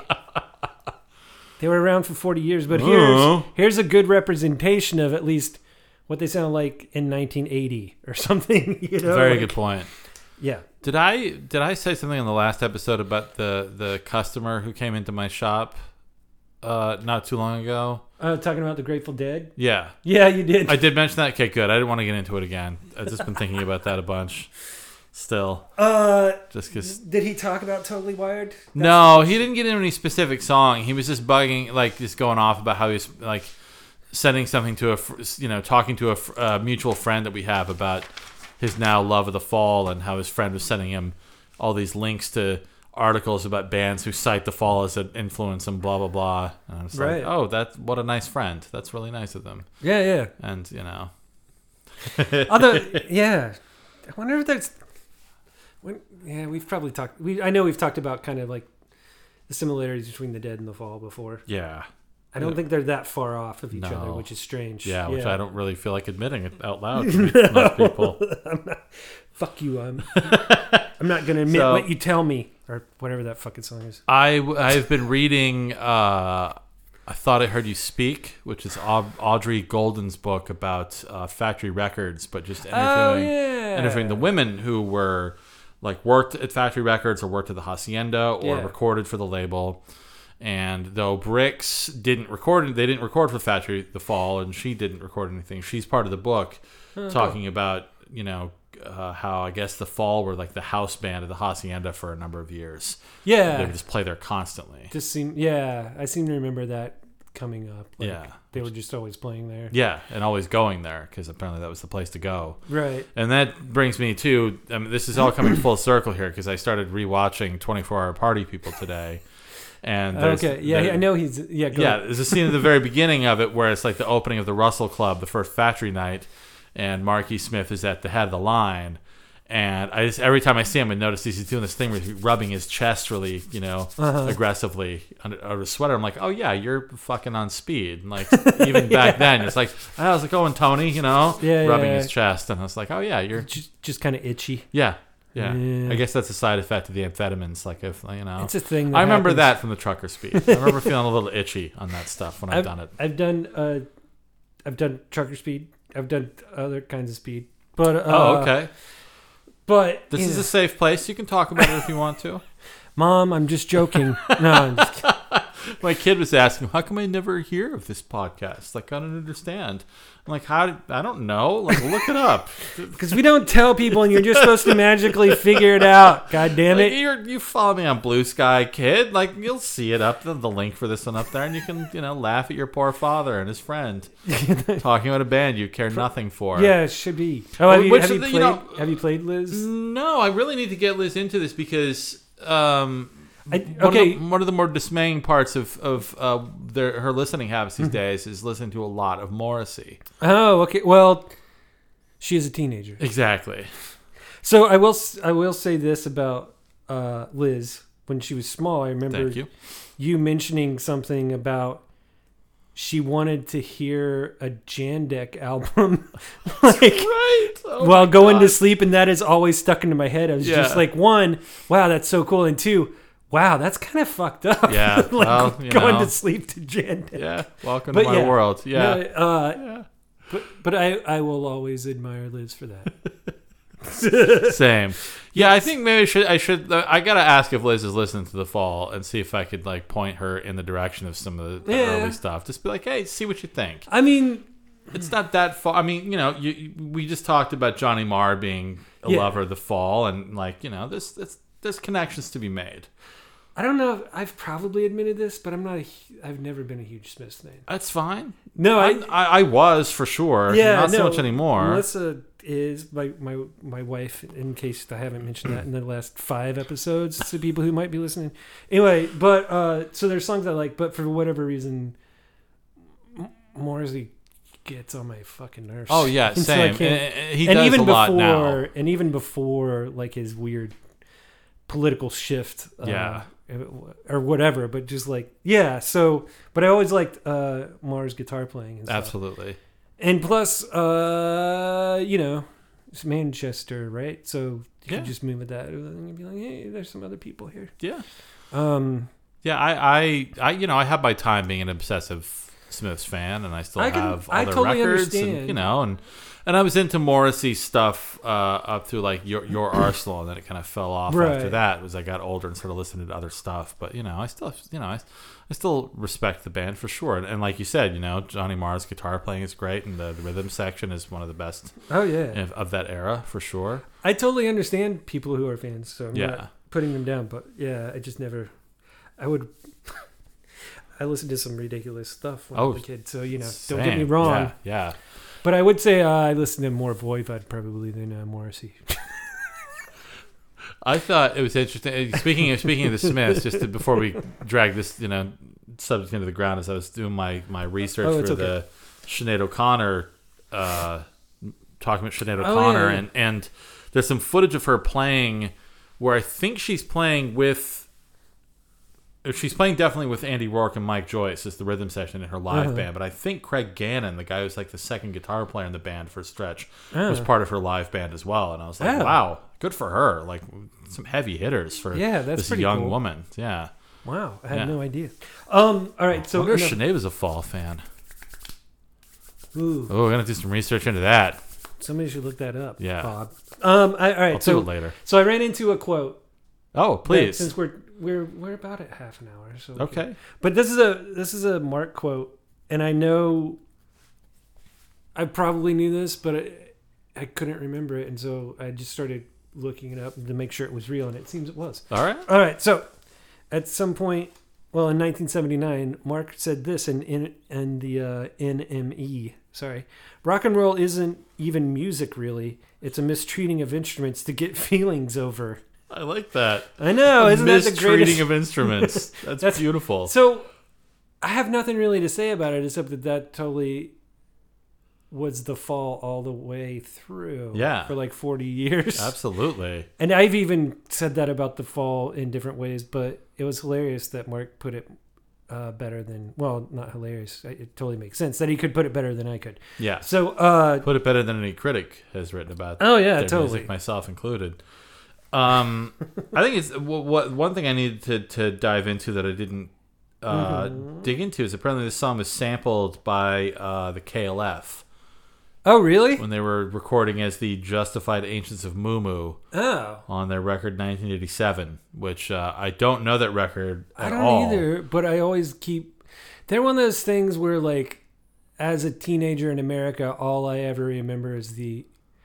Speaker 1: they were around for forty years, but here's
Speaker 4: Oh.
Speaker 1: here's a good representation of at least what they sound like in nineteen eighty or something. You know.
Speaker 4: Very
Speaker 1: like-
Speaker 4: good point.
Speaker 1: Yeah.
Speaker 4: Did I did I say something in the last episode about the the customer who came into my shop uh, not too long ago?
Speaker 1: Uh, talking about the Grateful Dead.
Speaker 4: Yeah,
Speaker 1: Yeah, you did.
Speaker 4: I did mention that. Okay, good. I didn't want to get into it again. I've just been thinking about that a bunch. Still,
Speaker 1: Uh,
Speaker 4: just because.
Speaker 1: did he talk about Totally Wired?
Speaker 4: No, he didn't get into any specific song. He was just bugging, like just going off about how he's like sending something to a, fr- you know, talking to a fr- uh, mutual friend that we have about his now love of the Fall, and how his friend was sending him all these links to articles about bands who cite the Fall as an influence and blah blah blah. And I was
Speaker 1: Right.
Speaker 4: like, oh, that's what a nice friend. That's really nice of them.
Speaker 1: Yeah, yeah.
Speaker 4: And you know,
Speaker 1: Although, yeah, I wonder if that's. When, yeah, we've probably talked. We I know we've talked about kind of like the similarities between the Dead and the Fall before.
Speaker 4: yeah,
Speaker 1: I don't think they're that far off of each
Speaker 4: No.
Speaker 1: other, which is strange.
Speaker 4: yeah, which I don't really feel like admitting it out loud to most people.
Speaker 1: Fuck you. I'm. I'm not gonna admit
Speaker 4: So-
Speaker 1: what you tell me, or whatever that fucking song is.
Speaker 4: I I've been reading. Uh, I Thought I Heard You Speak, which is Au- Audrey Golden's book about uh, factory records, but just interviewing
Speaker 1: Oh yeah.
Speaker 4: interviewing the women who were like worked at factory records or worked at the hacienda or
Speaker 1: Yeah.
Speaker 4: recorded for the label. And though Bricks didn't record, they didn't record for Factory the Fall, and she didn't record anything. She's part of the book, talking about you know uh, how I guess the Fall were like the house band of the hacienda for a number of years.
Speaker 1: Yeah.
Speaker 4: They would just play there constantly.
Speaker 1: Just seem. Yeah, I seem to remember that coming up. Like,
Speaker 4: Yeah.
Speaker 1: They were just always playing there.
Speaker 4: Yeah, and always going there because apparently that was the place to go.
Speaker 1: Right.
Speaker 4: And that brings me to, I mean, this is all coming full circle here because I started rewatching twenty-four hour Party People today. And there's-
Speaker 1: Okay. Yeah,
Speaker 4: there-
Speaker 1: I know he's. Yeah. Go
Speaker 4: Yeah,
Speaker 1: ahead.
Speaker 4: there's a scene at the very beginning of it where it's like the opening of the Russell Club, the first factory night, and Marky Smith is at the head of the line. And I just, every time I see him, I notice he's doing this thing where he's rubbing his chest really, you know,
Speaker 1: Uh-huh.
Speaker 4: aggressively under, under his sweater. I'm like, oh yeah, you're fucking on speed. And like even back then, it's like, how's it going, Tony? You know,
Speaker 1: Yeah, yeah,
Speaker 4: rubbing
Speaker 1: yeah.
Speaker 4: his chest, and I was like, oh yeah, you're,
Speaker 1: Just, just kind of itchy.
Speaker 4: yeah, yeah,
Speaker 1: Yeah.
Speaker 4: I guess that's a side effect of the amphetamines. Like if you know,
Speaker 1: It's a thing. That
Speaker 4: I remember
Speaker 1: happens.
Speaker 4: that from the trucker speed. I remember feeling a little itchy on that stuff when I've,
Speaker 1: I've
Speaker 4: done it.
Speaker 1: I've done. Uh, I've done trucker speed. I've done other kinds of speed. But uh,
Speaker 4: Oh, okay.
Speaker 1: But
Speaker 4: This
Speaker 1: you
Speaker 4: is
Speaker 1: know,
Speaker 4: a safe place. You can talk about it if you want to.
Speaker 1: Mom, I'm just joking. No, I'm just kidding.
Speaker 4: My kid was asking, how come I never hear of this podcast? Like, I don't understand. I'm like, how? Did, I don't know. Like, look it up.
Speaker 1: Because we don't tell people, and you're just supposed to magically figure it out. God damn
Speaker 4: Like,
Speaker 1: it!
Speaker 4: you're, you follow me on Blue Sky, kid. Like, you'll see it up, the, the link for this one up there, and you can, you know, laugh at your poor father and his friend talking about a band you care nothing for.
Speaker 1: Yeah, it should be. Oh, have you,
Speaker 4: Which
Speaker 1: have you
Speaker 4: is the-
Speaker 1: played?
Speaker 4: you know-
Speaker 1: have you played Liz?
Speaker 4: No, I really need to get Liz into this because um,
Speaker 1: I,
Speaker 4: one,
Speaker 1: okay,
Speaker 4: of the, one of the more dismaying parts of of uh, their, her listening habits
Speaker 1: Mm-hmm.
Speaker 4: these days is listening to a lot of Morrissey.
Speaker 1: oh, okay. Well, she is a teenager.
Speaker 4: Exactly.
Speaker 1: So I will s- I will say this about uh, Liz. When she was small, I remember
Speaker 4: Thank you.
Speaker 1: you mentioning something about she wanted to hear a Jandek album, like
Speaker 4: Right. Oh
Speaker 1: while
Speaker 4: my
Speaker 1: going to
Speaker 4: God.
Speaker 1: sleep, and that is always stuck into my head. I was
Speaker 4: Yeah.
Speaker 1: just like, one, wow, that's so cool, and two, wow, that's kind of fucked up.
Speaker 4: Yeah,
Speaker 1: like
Speaker 4: well, you
Speaker 1: going
Speaker 4: know.
Speaker 1: to sleep to Jandek.
Speaker 4: Yeah. Welcome
Speaker 1: But
Speaker 4: to my
Speaker 1: yeah.
Speaker 4: world. Yeah.
Speaker 1: No, uh,
Speaker 4: Yeah.
Speaker 1: But but I, I will always admire Liz for that.
Speaker 4: Same. Yeah, I think maybe I should. I should. Uh, I gotta ask if Liz is listening to The Fall and see if I could like point her in the direction of some of the, the
Speaker 1: Yeah.
Speaker 4: early stuff. Just be like, hey, see what you think.
Speaker 1: I mean,
Speaker 4: It's not that far. I mean, you know, you, you, we just talked about Johnny Marr being a
Speaker 1: Yeah.
Speaker 4: lover of The Fall, and like, you know, there's there's, there's connections to be made.
Speaker 1: I don't know. If I've probably admitted this, but I'm not. A, hu- I've never been a huge Smiths fan.
Speaker 4: That's fine.
Speaker 1: No,
Speaker 4: I,
Speaker 1: I.
Speaker 4: I, I was for sure.
Speaker 1: Yeah,
Speaker 4: not so
Speaker 1: no,
Speaker 4: much anymore.
Speaker 1: Melissa is my, my my wife. In case I haven't mentioned that in the last five episodes to people who might be listening. Anyway, but uh, so there's songs I like, but for whatever reason, M- Morrissey gets on my fucking nerves.
Speaker 4: Oh yeah,
Speaker 1: And so I
Speaker 4: same.
Speaker 1: can't-
Speaker 4: And, and he
Speaker 1: and
Speaker 4: does
Speaker 1: even
Speaker 4: a lot
Speaker 1: before,
Speaker 4: now.
Speaker 1: and even before, like his weird political shift, uh,
Speaker 4: Yeah.
Speaker 1: or whatever. But just like, yeah. So, but I always liked uh, Mars guitar playing. And stuff.
Speaker 4: Absolutely.
Speaker 1: And plus, uh, you know, it's Manchester, right? So you
Speaker 4: Yeah.
Speaker 1: could just move with that and be like, hey, there's some other people here.
Speaker 4: Yeah.
Speaker 1: Um,
Speaker 4: Yeah. I, I, I, you know, I have my time being an obsessive Smiths fan, and I still
Speaker 1: I can-
Speaker 4: have all
Speaker 1: I
Speaker 4: their
Speaker 1: totally
Speaker 4: records, and
Speaker 1: understand.
Speaker 4: you know, and and I was into Morrissey stuff uh, up through like your your Arsenal, and then it kind of fell off after
Speaker 1: Right.
Speaker 4: that as I got older and started listening to other stuff. But you know, I still, you know, I, I still respect the band for sure. And, and like you said, you know, Johnny Marr's guitar playing is great, and the, the rhythm section is one of the best
Speaker 1: oh yeah,
Speaker 4: of, of that era for sure.
Speaker 1: I totally understand people who are fans. So I'm
Speaker 4: Yeah.
Speaker 1: not putting them down, but yeah, I just never. I would. I listened to some ridiculous stuff when I
Speaker 4: Oh,
Speaker 1: was a kid, so you know, don't get me
Speaker 4: Same.
Speaker 1: wrong.
Speaker 4: Yeah. yeah.
Speaker 1: But I would say uh, I listened to more Voivod probably than uh, Morrissey.
Speaker 4: I thought it was interesting. Speaking of speaking of the Smiths, just to, before we drag this, you know, subject into the ground, as I was doing my my research
Speaker 1: Oh, it's
Speaker 4: for
Speaker 1: okay.
Speaker 4: the Sinead O'Connor, uh, talking about Sinead
Speaker 1: Oh,
Speaker 4: O'Connor,
Speaker 1: yeah, yeah.
Speaker 4: and and there's some footage of her playing where I think she's playing with. She's playing definitely with Andy Rourke and Mike Joyce as the rhythm section in her live
Speaker 1: Uh-huh.
Speaker 4: band, but I think Craig Gannon, the guy who's like the second guitar player in the band for a stretch, was
Speaker 1: Oh.
Speaker 4: part of her live band as well. And I was like,
Speaker 1: Oh.
Speaker 4: wow, good for her. Like some heavy hitters for
Speaker 1: Yeah, that's
Speaker 4: this
Speaker 1: pretty
Speaker 4: young
Speaker 1: cool.
Speaker 4: woman. Yeah.
Speaker 1: Wow, I had
Speaker 4: Yeah.
Speaker 1: no idea. Um, all right,
Speaker 4: So
Speaker 1: so
Speaker 4: I wonder if
Speaker 1: enough-
Speaker 4: Sinead was a Fall fan.
Speaker 1: ooh,
Speaker 4: Oh, we're gonna do some research into that.
Speaker 1: somebody should look that up.
Speaker 4: Yeah.
Speaker 1: Bob. Um, I, all right,
Speaker 4: I'll
Speaker 1: so
Speaker 4: do it later.
Speaker 1: so I ran into a quote.
Speaker 4: Oh,
Speaker 1: that
Speaker 4: please.
Speaker 1: since we're we're we're about at half an hour, so we can-
Speaker 4: Okay.
Speaker 1: But this is a this is a Mark quote, and I know I probably knew this, but I, I couldn't remember it, and so I just started looking it up to make sure it was real, and it seems it was.
Speaker 4: All right.
Speaker 1: All right, so at some point, well, in nineteen seventy-nine, Mark said this in in, in the uh, N M E. Sorry, rock and roll isn't even music, really. It's a mistreating of instruments to get feelings over.
Speaker 4: I like that.
Speaker 1: I know, isn't that the
Speaker 4: Mistreating
Speaker 1: greatest?
Speaker 4: of instruments. That's,
Speaker 1: That's-
Speaker 4: beautiful.
Speaker 1: So I have nothing really to say about it except that that totally was the Fall all the way through.
Speaker 4: Yeah.
Speaker 1: for like forty years.
Speaker 4: Absolutely.
Speaker 1: And I've even said that about the Fall in different ways, but it was hilarious that Mark put it uh, better than, well, not hilarious. It totally makes sense that he could put it better than I could.
Speaker 4: Yeah.
Speaker 1: So, uh,
Speaker 4: Put it better than any critic has written about.
Speaker 1: oh yeah,
Speaker 4: their
Speaker 1: totally.
Speaker 4: music, myself included. Um, I think it's what, what one thing I needed to, to dive into that I didn't uh,
Speaker 1: Mm-hmm.
Speaker 4: dig into is apparently this song was sampled by uh, the K L F.
Speaker 1: Oh, really?
Speaker 4: when they were recording as the Justified Ancients of Moo Moo
Speaker 1: Oh.
Speaker 4: on their record nineteen eighty-seven, which uh, I don't know that record at
Speaker 1: I don't
Speaker 4: all.
Speaker 1: either, but I always keep... They're one of those things where, like, as a teenager in America, all I ever remember is the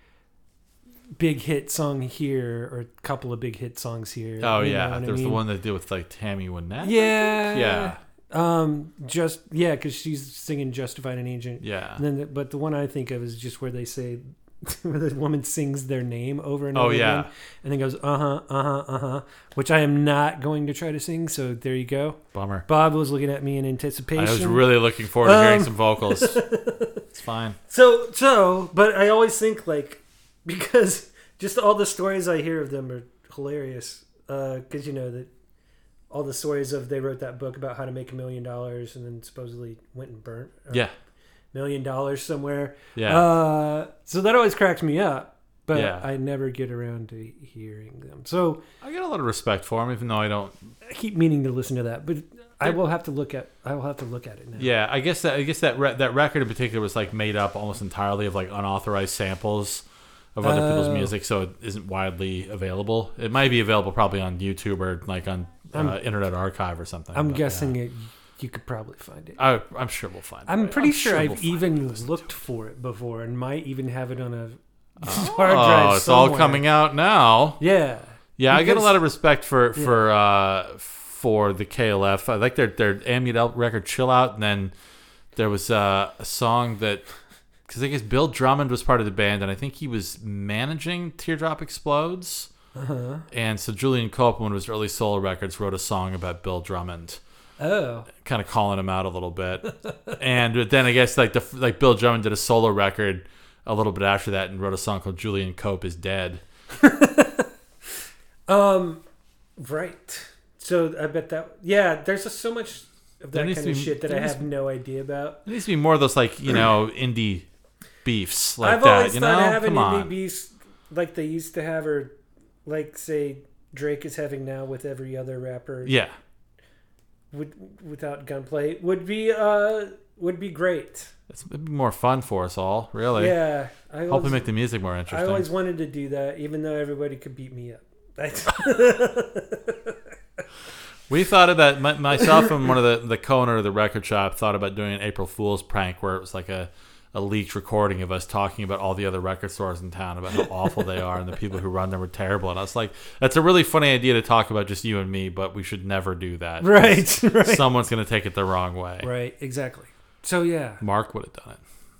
Speaker 1: big hit song here or a couple of big hit songs here.
Speaker 4: Oh,
Speaker 1: you know
Speaker 4: yeah.
Speaker 1: what I
Speaker 4: There was the
Speaker 1: mean?
Speaker 4: one they did with, like, Tammy Wynette.
Speaker 1: Yeah.
Speaker 4: Yeah.
Speaker 1: Um, just, yeah, because she's singing Justified and Ancient.
Speaker 4: Yeah.
Speaker 1: And then, the, but the one I think of is just where they say, where the woman sings their name over and
Speaker 4: Oh,
Speaker 1: over
Speaker 4: yeah.
Speaker 1: again, and then goes uh huh, uh huh, uh huh, which I am not going to try to sing. So there you go.
Speaker 4: Bummer.
Speaker 1: Bob was looking at me in anticipation.
Speaker 4: I was really looking forward to hearing
Speaker 1: Um,
Speaker 4: some vocals. It's fine.
Speaker 1: So so, but I always think like because just all the stories I hear of them are hilarious. Because you know that all the stories of they wrote that book about how to make a million dollars and then supposedly went and burnt. a
Speaker 4: Yeah.
Speaker 1: Million dollars somewhere.
Speaker 4: Yeah.
Speaker 1: Uh, so that always cracks me up, but
Speaker 4: Yeah.
Speaker 1: I never get around to hearing them. So
Speaker 4: I got a lot of respect for him, even though I don't.
Speaker 1: I keep meaning to listen to that, but I will have to look at. I will have to look at it now.
Speaker 4: Yeah, I guess that I guess that re- that record in particular was like made up almost entirely of like unauthorized samples of other people's
Speaker 1: Oh.
Speaker 4: music, so it isn't widely available. It might be available probably on YouTube or like on uh, Internet Archive or something.
Speaker 1: I'm
Speaker 4: but,
Speaker 1: guessing
Speaker 4: yeah.
Speaker 1: it. You could probably find it.
Speaker 4: I, I'm sure we'll find it.
Speaker 1: I'm
Speaker 4: right?
Speaker 1: pretty sure,
Speaker 4: we'll
Speaker 1: I've
Speaker 4: find
Speaker 1: even
Speaker 4: it. Listen to
Speaker 1: looked for it before and might even have it on a
Speaker 4: it.
Speaker 1: hard drive
Speaker 4: Oh, it's all
Speaker 1: somewhere.
Speaker 4: coming out now.
Speaker 1: Yeah.
Speaker 4: Yeah, I get a
Speaker 1: Because-
Speaker 4: lot of respect for for uh, for the K L F. I like their their ambient record "Chill Out," and then there was uh, a song that because I guess Bill Drummond was part of the band, and I think he was managing Teardrop Explodes.
Speaker 1: Uh-huh.
Speaker 4: And so Julian Copeland, one of his early solo records, wrote a song about Bill Drummond,
Speaker 1: Oh.
Speaker 4: kind of calling him out a little bit. And then I guess like the like Bill Drummond did a solo record a little bit after that and wrote a song called "Julian Cope is Dead."
Speaker 1: Um. Right. So I bet that. Yeah. There's just so much of
Speaker 4: There
Speaker 1: that
Speaker 4: needs
Speaker 1: kind
Speaker 4: to
Speaker 1: of
Speaker 4: be-
Speaker 1: shit that
Speaker 4: there
Speaker 1: I
Speaker 4: needs
Speaker 1: have no idea about.
Speaker 4: There needs to be more of those like you know indie beefs like
Speaker 1: I've
Speaker 4: that.
Speaker 1: always
Speaker 4: You
Speaker 1: thought
Speaker 4: know,
Speaker 1: having
Speaker 4: come
Speaker 1: indie
Speaker 4: on.
Speaker 1: beefs like they used to have, or like say Drake is having now with every other rapper.
Speaker 4: Yeah,
Speaker 1: Would, without gunplay would be uh would be great.
Speaker 4: it's it'd be more fun for us all. Really,
Speaker 1: Yeah. I
Speaker 4: help
Speaker 1: always,
Speaker 4: me make the music more
Speaker 1: I
Speaker 4: interesting.
Speaker 1: always wanted to do that, even though everybody could beat me up.
Speaker 4: We thought of that. My, myself and one of the the co-owner of the record shop thought about doing an April Fool's prank where it was like a, a leaked recording of us talking about all the other record stores in town about how awful they are and the people who run them are terrible. And I was like, that's a really funny idea to talk about just you and me, but we should never do that.
Speaker 1: Right, right.
Speaker 4: Someone's going to take it the wrong way.
Speaker 1: Right, exactly. So yeah,
Speaker 4: Mark would have done it.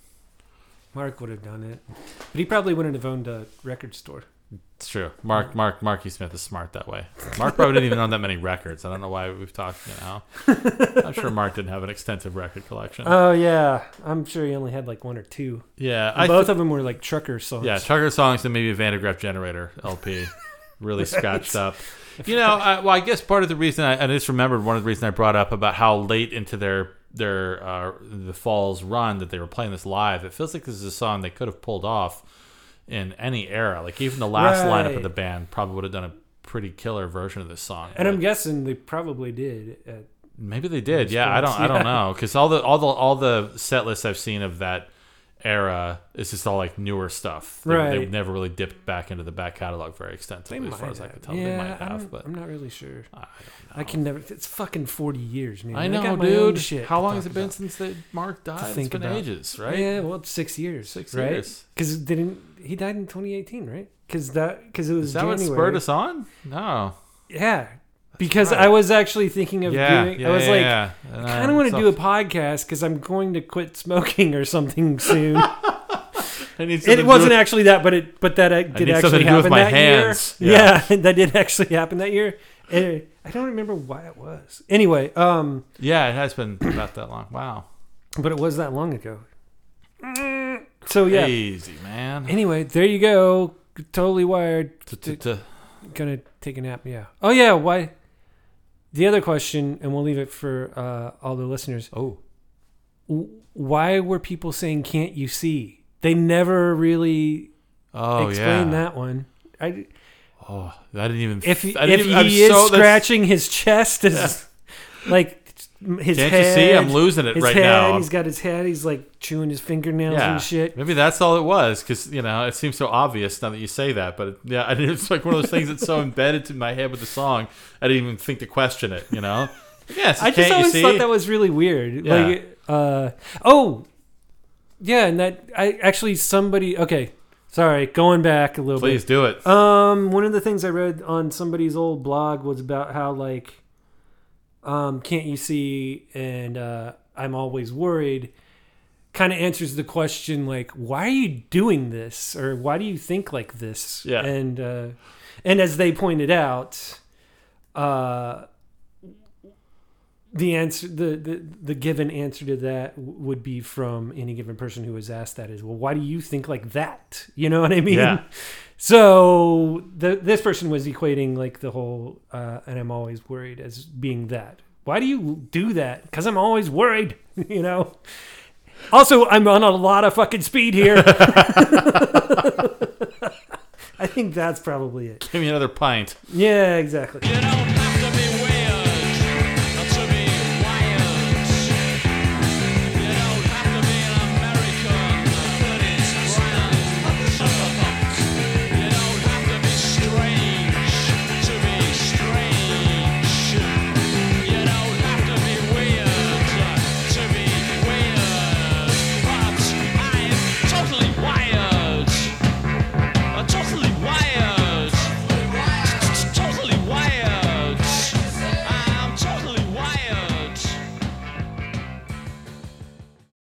Speaker 1: Mark would have done it, but he probably wouldn't have owned a record store.
Speaker 4: It's true. Mark, Mark, Marky Smith is smart that way. Mark probably didn't even own that many records. I don't know why we've talked. You know, I'm sure Mark didn't have an extensive record collection.
Speaker 1: Oh yeah, I'm sure he only had like one or two.
Speaker 4: yeah,
Speaker 1: And
Speaker 4: I
Speaker 1: both
Speaker 4: th-
Speaker 1: of them were like trucker songs.
Speaker 4: yeah, Trucker Songs and maybe a Vandergraaf Generator L P, really scratched up. You know, I, well, I guess part of the reason I, I just remembered one of the reasons I brought up about how late into their their uh, the Falls run that they were playing this live. It feels like this is a song they could have pulled off in any era. Like even the last
Speaker 1: Right.
Speaker 4: lineup of the band probably would have done a pretty killer version of this song.
Speaker 1: and I'm
Speaker 4: But
Speaker 1: guessing they probably did. At,
Speaker 4: maybe they did.
Speaker 1: Those
Speaker 4: Yeah, I don't.
Speaker 1: points,
Speaker 4: I don't
Speaker 1: yeah.
Speaker 4: know because all the all the all the set lists I've seen of that era is just all like newer stuff. They,
Speaker 1: Right.
Speaker 4: They've never really dipped back into the back catalog very extensively, as far as I can tell.
Speaker 1: Yeah,
Speaker 4: they might
Speaker 1: I
Speaker 4: have,
Speaker 1: don't-
Speaker 4: but
Speaker 1: I'm not really sure.
Speaker 4: I don't know.
Speaker 1: I can never. It's fucking forty years, man.
Speaker 4: I know,
Speaker 1: got my own
Speaker 4: dude.
Speaker 1: shit
Speaker 4: How
Speaker 1: to
Speaker 4: long
Speaker 1: talk
Speaker 4: has it been
Speaker 1: about.
Speaker 4: since they, Mark died? It's
Speaker 1: think
Speaker 4: been
Speaker 1: about.
Speaker 4: ages, right?
Speaker 1: Yeah, well, it's six years.
Speaker 4: Six
Speaker 1: right?
Speaker 4: years.
Speaker 1: Because didn't he died in twenty eighteen, right? Because that because it was
Speaker 4: Is that
Speaker 1: January.
Speaker 4: what spurred us on? No.
Speaker 1: Yeah, because
Speaker 4: right.
Speaker 1: I was actually thinking of
Speaker 4: Yeah,
Speaker 1: doing.
Speaker 4: yeah,
Speaker 1: I was
Speaker 4: yeah,
Speaker 1: like,
Speaker 4: yeah.
Speaker 1: I
Speaker 4: And,
Speaker 1: kind
Speaker 4: uh,
Speaker 1: of want to
Speaker 4: so-
Speaker 1: do a podcast because I'm going to quit smoking or something soon.
Speaker 4: I need something to
Speaker 1: It
Speaker 4: do
Speaker 1: wasn't
Speaker 4: with-
Speaker 1: actually that, but it but that uh, did
Speaker 4: need something
Speaker 1: actually
Speaker 4: to do with
Speaker 1: happen
Speaker 4: my
Speaker 1: that
Speaker 4: hands.
Speaker 1: year.
Speaker 4: Yeah.
Speaker 1: Yeah. that did actually happen that year. And I don't remember why it was. Anyway, um,
Speaker 4: Yeah, it has been about that long. Wow.
Speaker 1: but it was that long ago. Mm, So yeah.
Speaker 4: Easy, man.
Speaker 1: Anyway, there you go. Totally wired.
Speaker 4: T- t- t-
Speaker 1: Gonna take a nap. Yeah. Oh yeah. Why? The other question, and we'll leave it for uh, all the listeners.
Speaker 4: Oh.
Speaker 1: W- Why were people saying "Can't you see"? They never really
Speaker 4: Oh,
Speaker 1: explained
Speaker 4: yeah.
Speaker 1: that one. I,
Speaker 4: Oh, I didn't even.
Speaker 1: if he,
Speaker 4: I didn't
Speaker 1: if
Speaker 4: even, I'm
Speaker 1: he is
Speaker 4: so- that's-
Speaker 1: scratching his chest, is like his
Speaker 4: Can't
Speaker 1: head.
Speaker 4: you see? I'm losing it
Speaker 1: his
Speaker 4: right
Speaker 1: head,
Speaker 4: now.
Speaker 1: He's got his head. He's like chewing his fingernails
Speaker 4: Yeah,
Speaker 1: and shit.
Speaker 4: maybe that's all it was. Because you know, it seems so obvious now that you say that. But yeah, I it's like one of those things that's so embedded to my head with the song. I didn't even think to question it. You know? Yes.
Speaker 1: I just
Speaker 4: can't
Speaker 1: always
Speaker 4: you see?
Speaker 1: thought that was really weird.
Speaker 4: Yeah.
Speaker 1: Like, uh, oh, yeah, and that I actually somebody. Okay, sorry, going back a little
Speaker 4: Please
Speaker 1: bit.
Speaker 4: do it.
Speaker 1: Um, one of the things I read on somebody's old blog was about how like, um, can't you see? And uh, I'm always worried. Kind of answers the question like, why are you doing this, or why do you think like this?
Speaker 4: Yeah.
Speaker 1: And uh, and as they pointed out, uh, the answer, the, the the given answer to that w- would be from any given person who was asked that is, well, why do you think like that? You know what I mean?
Speaker 4: Yeah.
Speaker 1: So the, this person was equating like the whole, uh, and I'm always worried as being that. Why do you do that? Because I'm always worried, you know? Also, I'm on a lot of fucking speed here. I think that's probably it.
Speaker 4: Give me another pint.
Speaker 1: Yeah, exactly.
Speaker 3: You don't have to be